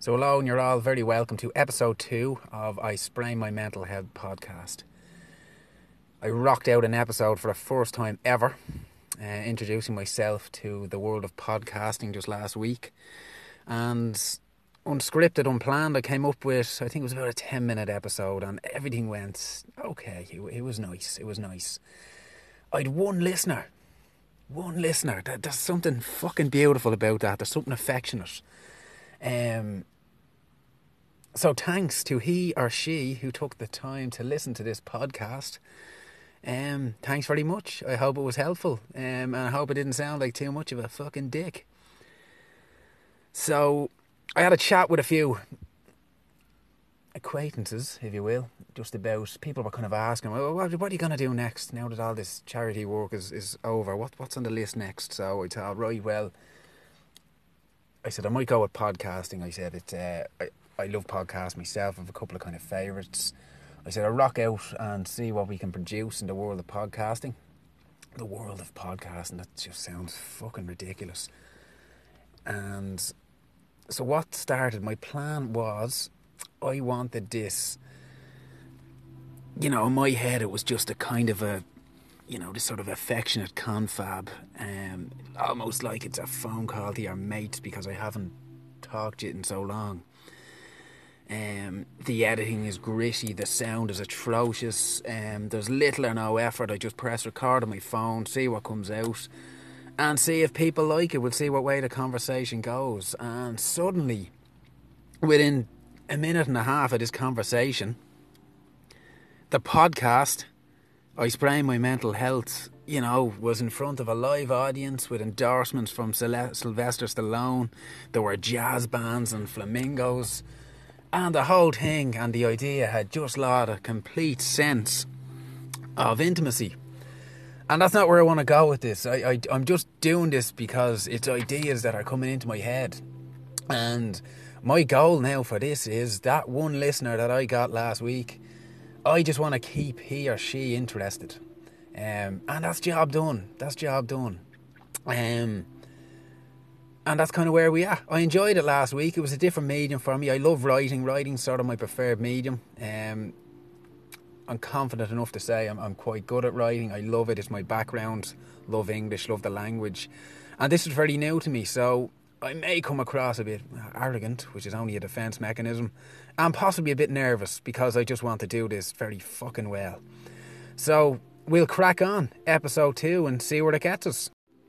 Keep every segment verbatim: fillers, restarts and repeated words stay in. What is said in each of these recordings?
So hello, and you're all very welcome to episode two of I Sprain My Mental Health podcast. I rocked out an episode for the first time ever, uh, introducing myself to the world of podcasting just last week. And unscripted, unplanned, I came up with, I think it was about a ten minute episode, and everything went okay. It, it was nice, it was nice. I'd one listener, one listener. There's something fucking beautiful about that. There's something affectionate. Um, so thanks to he or she who took the time to listen to this podcast. Um, thanks very much. I hope it was helpful. Um, and I hope it didn't sound like too much of a fucking dick. So I had a chat with a few acquaintances, if you will, just about, people were kind of asking, well, what, what are you going to do next now that all this charity work is, is over? What What's on the list next? So I thought, right, well, I said I might go with podcasting. I said it. Uh, I, I love podcasts myself. I have a couple of kind of favourites. I said I'll rock out and see what we can produce in the world of podcasting. The world of podcasting, that just sounds fucking ridiculous. And so what started, my plan was, I wanted this, you know, in my head it was just a kind of a, you know, this sort of affectionate confab, um, almost like it's a phone call to your mates because I haven't talked to you in so long. Um, the editing is gritty, the sound is atrocious, um, there's little or no effort. I just press record on my phone, see what comes out, and see if people like it. We'll see what way the conversation goes. And suddenly, within a minute and a half of this conversation, the podcast, I Sprain My Mental Health, you know, was in front of a live audience with endorsements from Sylvester Stallone. There were jazz bands and flamingos. And the whole thing and the idea had just lost a complete sense of intimacy. And that's not where I want to go with this. I, I, I'm just doing this because it's ideas that are coming into my head. And my goal now for this is that one listener that I got last week, I just want to keep he or she interested. Um, and that's job done. That's job done. Um... And that's kind of where we are. I enjoyed it last week. It was a different medium for me. I love writing. Writing's sort of my preferred medium. Um, I'm confident enough to say I'm, I'm quite good at writing. I love it. It's my background. Love English. Love the language. And this is very new to me. So I may come across a bit arrogant, which is only a defence mechanism. And possibly a bit nervous because I just want to do this very fucking well. So we'll crack on episode two and see where it gets us.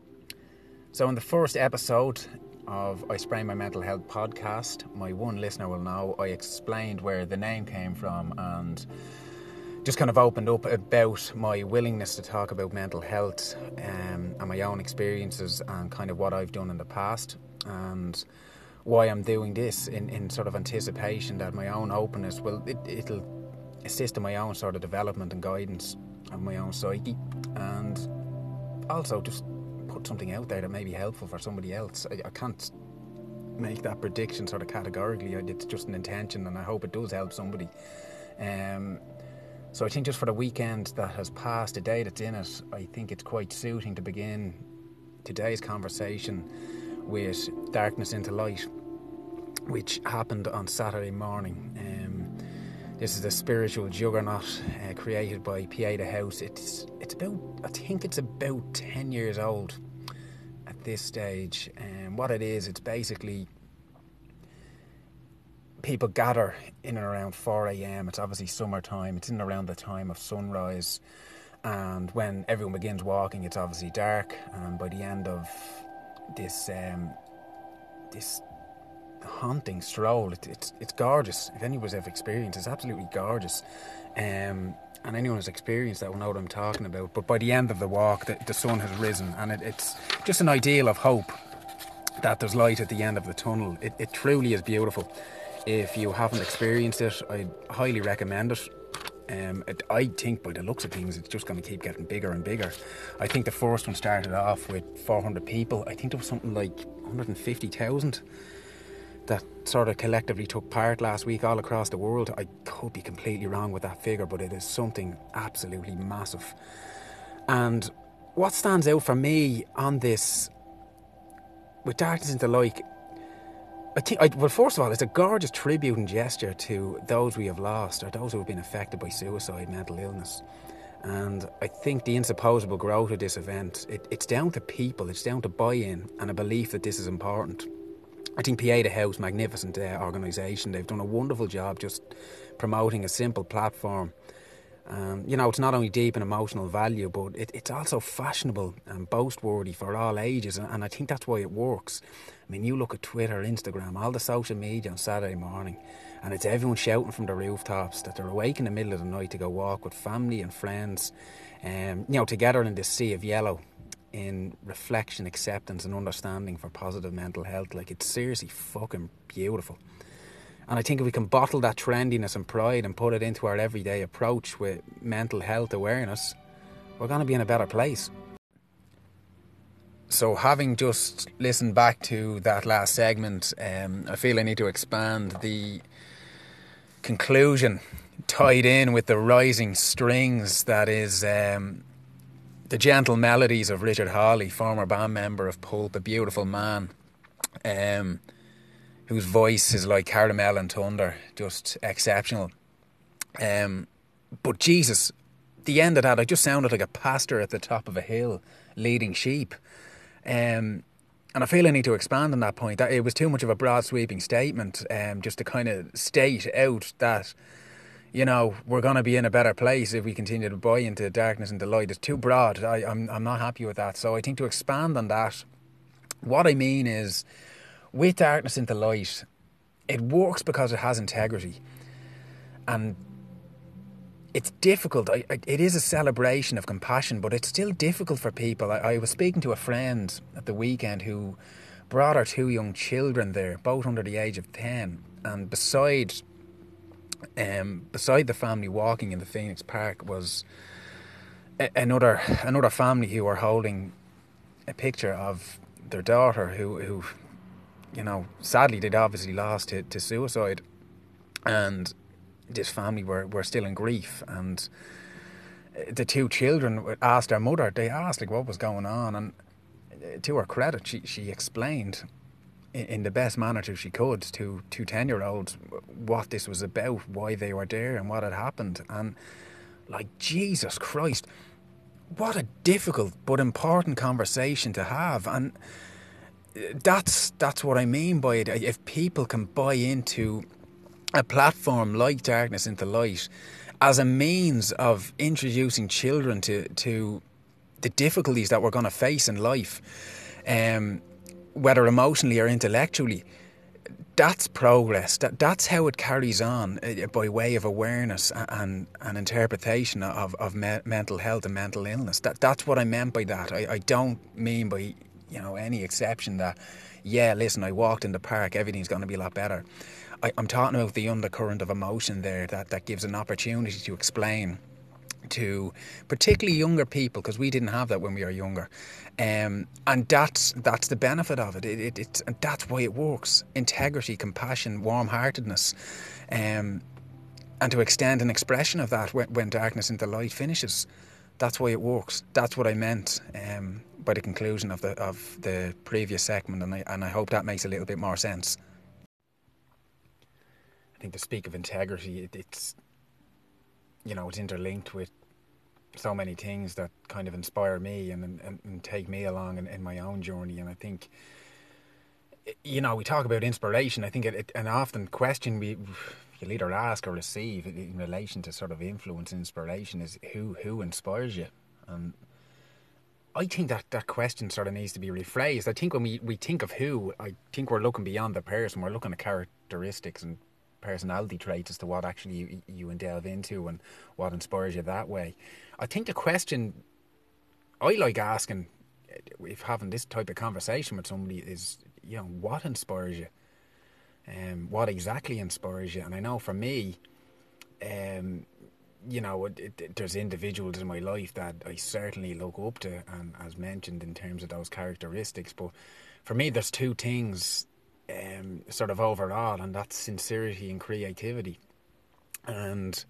So in the first episode of I Sprain My Mental Health podcast, my one listener will know, I explained where the name came from and just kind of opened up about my willingness to talk about mental health um, and my own experiences and kind of what I've done in the past and why I'm doing this in, in sort of anticipation that my own openness will, it, it'll assist in my own sort of development and guidance of my own psyche, and also just put something out there that may be helpful for somebody else. I, I can't make that prediction sort of categorically. It's just an intention, and I hope it does help somebody. Um, so I think just for the weekend that has passed, the day that's in it, I think it's quite suiting to begin today's conversation with Darkness into Light, which happened on Saturday morning. Um, This is a spiritual juggernaut uh, created by Pieta House. It's it's about, I think it's about ten years old at this stage. And um, what it is, it's basically people gather in and around four a.m. It's obviously summertime. It's in and around the time of sunrise. And when everyone begins walking, it's obviously dark. And by the end of this um, this haunting stroll, it, it's it's gorgeous. If anyone's ever experienced it, it's absolutely gorgeous. Um, and anyone who's experienced that will know what I'm talking about. But by the end of the walk, the, the sun has risen, and it, it's just an ideal of hope that there's light at the end of the tunnel. It, it truly is beautiful. If you haven't experienced it, I highly recommend it. Um, it, I think by the looks of things, it's just going to keep getting bigger and bigger. I think the first one started off with four hundred people. I think there was something like one hundred fifty thousand that sort of collectively took part last week all across the world. I could be completely wrong with that figure, but it is something absolutely massive. And what stands out for me on this, with Darkness into Light, I think, I, well, first of all, it's a gorgeous tribute and gesture to those we have lost, or those who have been affected by suicide, mental illness. And I think the insupposable growth of this event, it, it's down to people, it's down to buy-in and a belief that this is important. I think Pieta House, magnificent uh, organisation, they've done a wonderful job just promoting a simple platform. Um, you know, it's not only deep in emotional value, but it, it's also fashionable and boast-worthy for all ages, and, and I think that's why it works. I mean, you look at Twitter, Instagram, all the social media on Saturday morning, and it's everyone shouting from the rooftops that they're awake in the middle of the night to go walk with family and friends, um, you know, together in this sea of yellow, in reflection, acceptance and understanding for positive mental health. Like, it's seriously fucking beautiful. And I think if we can bottle that trendiness and pride and put it into our everyday approach with mental health awareness, we're going to be in a better place. So having just listened back to that last segment, um, I feel I need to expand the conclusion tied in with the rising strings that is um, the gentle melodies of Richard Hawley, former band member of Pulp, a beautiful man. Um... whose voice is like caramel and thunder, just exceptional. Um, but Jesus, the end of that, I just sounded like a pastor at the top of a hill leading sheep. Um, and I feel I need to expand on that point. That it was too much of a broad sweeping statement, um, just to kind of state out that, you know, we're going to be in a better place if we continue to buy into darkness and the light. It's too broad. I, I'm, I'm not happy with that. So I think to expand on that, what I mean is, with Darkness into Light, it works because it has integrity. And it's difficult. I, I, it is a celebration of compassion, but it's still difficult for people. I, I was speaking to a friend at the weekend who brought her two young children there, both under the age of ten. And beside, um, beside the family walking in the Phoenix Park was a, another another family who were holding a picture of their daughter who... who you know, sadly they'd obviously lost to, to suicide, and this family were, were still in grief. And the two children asked their mother, they asked like what was going on, and to her credit, she, she explained in, in the best manner to she could to two ten-year-olds what this was about, why they were there and what had happened. And like, Jesus Christ, what a difficult but important conversation to have. And That's that's what I mean by it. If people can buy into a platform like Darkness into Light as a means of introducing children to, to the difficulties that we're going to face in life, um, whether emotionally or intellectually, that's progress. That That's how it carries on, uh, by way of awareness and, and interpretation of, of me- mental health and mental illness. That That's what I meant by that. I, I don't mean by... you know, any exception that, yeah, listen, I walked in the park, everything's going to be a lot better. I, I'm talking about the undercurrent of emotion there that, that gives an opportunity to explain to particularly younger people, because we didn't have that when we were younger. Um, and that's that's the benefit of it. It, it it's, and that's why it works. Integrity, compassion, warm-heartedness. Um, and to extend an expression of that when, when Darkness into Light finishes. That's why it works. That's what I meant um, by the conclusion of the of the previous segment, and I and I hope that makes a little bit more sense. I think to speak of integrity, it, it's you know it's interlinked with so many things that kind of inspire me and and, and take me along in, in my own journey. And I think, you know, we talk about inspiration. I think it, it an often question we. You'll either ask or receive in relation to sort of influence and inspiration is who who inspires you. And I think that that question sort of needs to be rephrased. I think when we, we think of who, I think we're looking beyond the person. We're looking at characteristics and personality traits as to what actually you, you delve into and what inspires you that way. I think the question I like asking, if having this type of conversation with somebody, is, you know, what inspires you? Um, what exactly inspires you? And I know for me, um, you know, it, it, there's individuals in my life that I certainly look up to, and as mentioned in terms of those characteristics. But for me, there's two things um, sort of overall, and that's sincerity and creativity. And,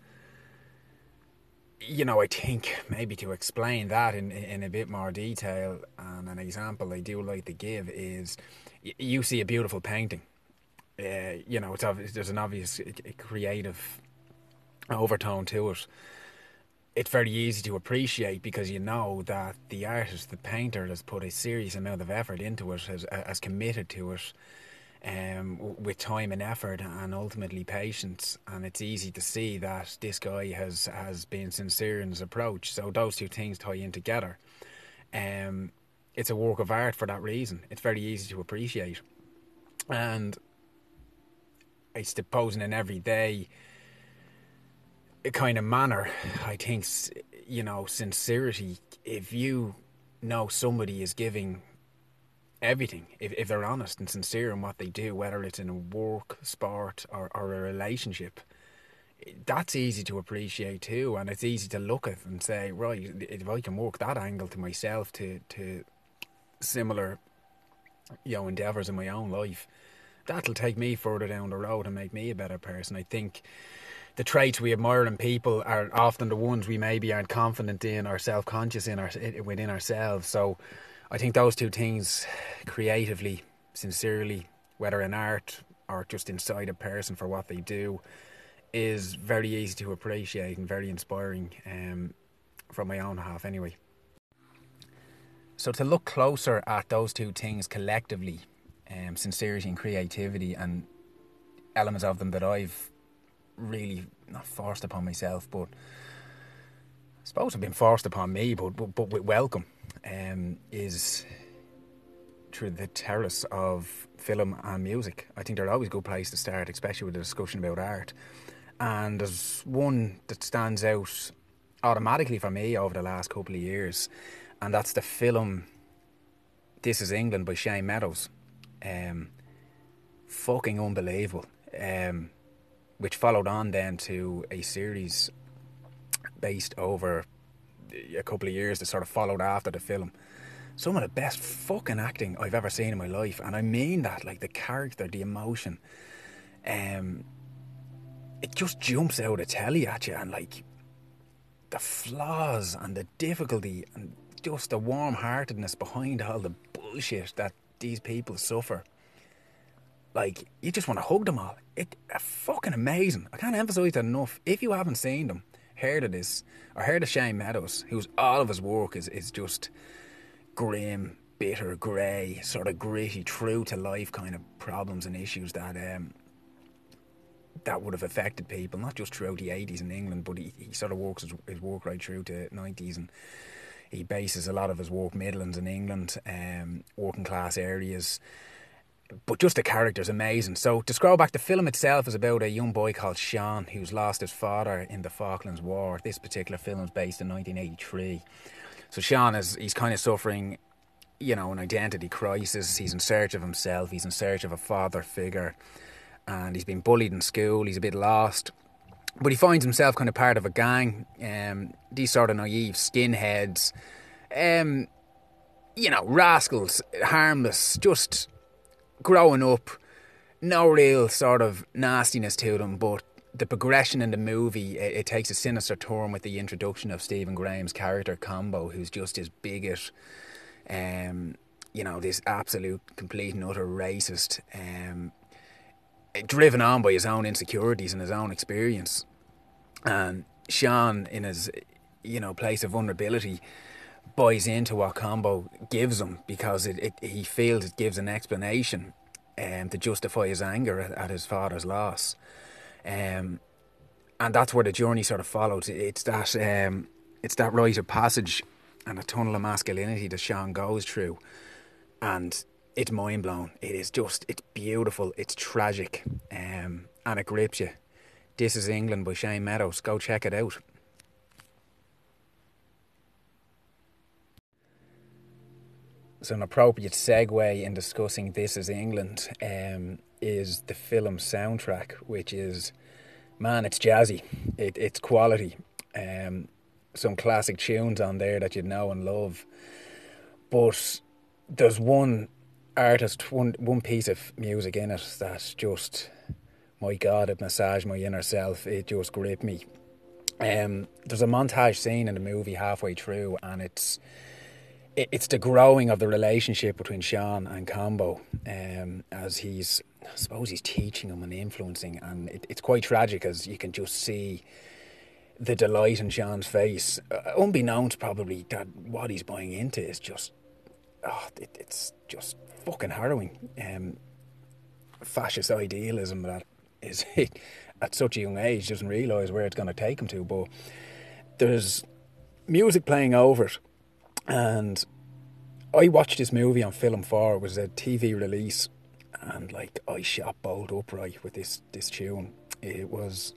you know, I think maybe to explain that in, in a bit more detail, and an example I do like to give is, you see a beautiful painting, Uh, you know, it's obvious, there's an obvious creative overtone to it. It's very easy to appreciate because you know that the artist, the painter, has put a serious amount of effort into it, has, has committed to it, um, with time and effort and ultimately patience. And it's easy to see that this guy has, has been sincere in his approach. So those two things tie in together. Um, it's a work of art for that reason. It's very easy to appreciate. And I suppose in an everyday kind of manner, I think, you know, sincerity, if you know somebody is giving everything, if, if they're honest and sincere in what they do, whether it's in a work, sport or, or a relationship, that's easy to appreciate too. And it's easy to look at and say, right, if I can work that angle to myself, to, to similar, you know, endeavours in my own life, that'll take me further down the road and make me a better person. I think the traits we admire in people are often the ones we maybe aren't confident in or self-conscious in our, within ourselves. So I think those two things, creatively, sincerely, whether in art or just inside a person for what they do, is very easy to appreciate and very inspiring, um, from my own half anyway. So to look closer at those two things collectively, um, sincerity and creativity, and elements of them that I've really not forced upon myself, but I suppose have been forced upon me, but but, but with welcome, um, is through the terrace of film and music. I think they're always a good place to start, especially with a discussion about art. And there's one that stands out automatically for me over the last couple of years, and that's the film This Is England by Shane Meadows. Um, fucking unbelievable. Um, which followed on then to a series based over a couple of years that sort of followed after the film. Some of the best fucking acting I've ever seen in my life, and I mean that, like the character, the emotion, um, it just jumps out of telly at you, and like the flaws and the difficulty and just the warm-heartedness behind all the bullshit that these people suffer. Like, you just want to hug them all. It's fucking amazing. I can't emphasise that enough. If you haven't seen them, heard of this, or heard of Shane Meadows, whose all of his work is, is just grim, bitter, grey, sort of gritty, true to life kind of problems and issues that um, that would have affected people, not just throughout the eighties in England, but he, he sort of works his, his work right through to nineties, and he bases a lot of his work Midlands in England, um, working class areas. But just the character's amazing. So to scroll back, the film itself is about a young boy called Sean who's lost his father in the Falklands War. This particular film is based in nineteen eighty-three. So Sean is he's kind of suffering, you know, an identity crisis. He's in search of himself. He's in search of a father figure, and he's been bullied in school. He's a bit lost, but he finds himself kind of part of a gang. Um, these sort of naive skinheads, um, you know, rascals, harmless, just growing up, no real sort of nastiness to them, but the progression in the movie, it, it takes a sinister turn with the introduction of Stephen Graham's character Combo, who's just this bigot, um, you know, this absolute, complete and utter racist, um, driven on by his own insecurities and his own experience. And Sean, in his, you know, place of vulnerability, buys into what Combo gives him because it, it he feels it gives an explanation um, to justify his anger at, at his father's loss. Um, and that's where the journey sort of follows. It's that um, it's that rite of passage and a tunnel of masculinity that Sean goes through, and it's mind blowing. It is just, it's beautiful, it's tragic, um, and it grips you. This Is England by Shane Meadows. Go check it out. So an appropriate segue in discussing This Is England um, is the film soundtrack, which is, man, it's jazzy. It, it's quality. Um, some classic tunes on there that you know and love. But there's one artist, one one piece of music in it that just, my God, it massaged my inner self. It just gripped me. Um, there's a montage scene in the movie halfway through, and it's it, it's the growing of the relationship between Sean and Combo, um, as he's, I suppose he's teaching him and influencing, and it, it's quite tragic as you can just see the delight in Sean's face, uh, unbeknownst probably that what he's buying into is just, oh, it, it's just fucking harrowing. Um, fascist idealism that is at such a young age, doesn't realise where it's going to take him to. But there's music playing over it, and I watched this movie on Film four. It was a T V release, and like I shot bolt upright with this this tune. It was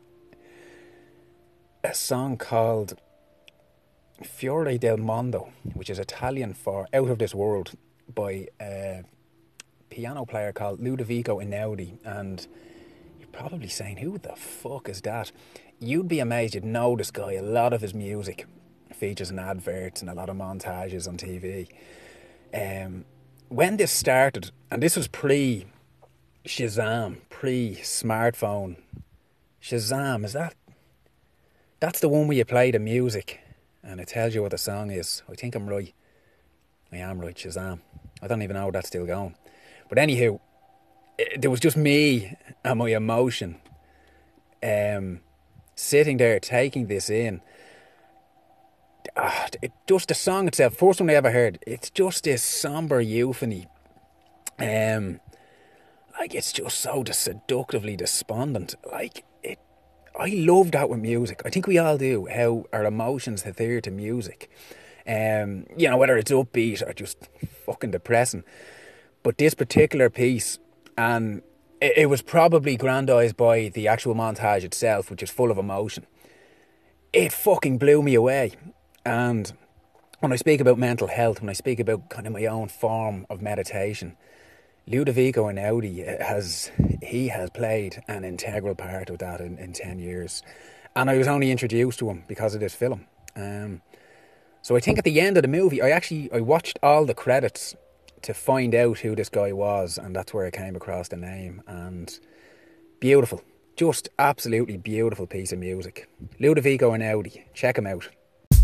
a song called Fiore del Mondo, which is Italian for Out of This World, by a piano player called Ludovico Einaudi. And you're probably saying, who the fuck is that? You'd be amazed, you'd know this guy. A lot of his music features in adverts and a lot of montages on T V. Um, when this started, and this was pre-Shazam, pre-smartphone. Shazam, is that? That's the one where you play the music and it tells you what the song is. I think I'm right. I am right, Shazam. I don't even know if that's still going. But anywho, it, there was just me and my emotion um, sitting there taking this in. Ah, it, just the song itself, first one I ever heard, it's just this sombre euphony. Um, like, it's just so seductively despondent. Like, it. I love that with music. I think we all do, how our emotions adhere to music. Um, you know, whether it's upbeat or just fucking depressing. But this particular piece, and it, it was probably grandised by the actual montage itself, which is full of emotion. It fucking blew me away. And when I speak about mental health, when I speak about kind of my own form of meditation, Ludovico Einaudi has, he has played an integral part of that in, in ten years. And I was only introduced to him because of this film. Um, so I think at the end of the movie, I actually, I watched all the credits to find out who this guy was, and that's where I came across the name. And beautiful, just absolutely beautiful piece of music. Ludovico Einaudi, check him out.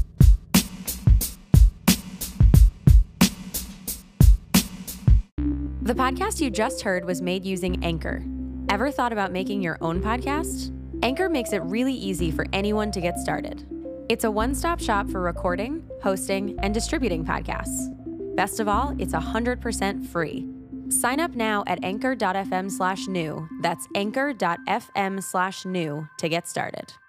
The podcast you just heard was made using Anchor. Ever thought about making your own podcast? Anchor makes it really easy for anyone to get started. It's a one-stop shop for recording, hosting, and distributing podcasts. Best of all, it's one hundred percent free. Sign up now at anchor.fm slash new. That's anchor.fm slash new to get started.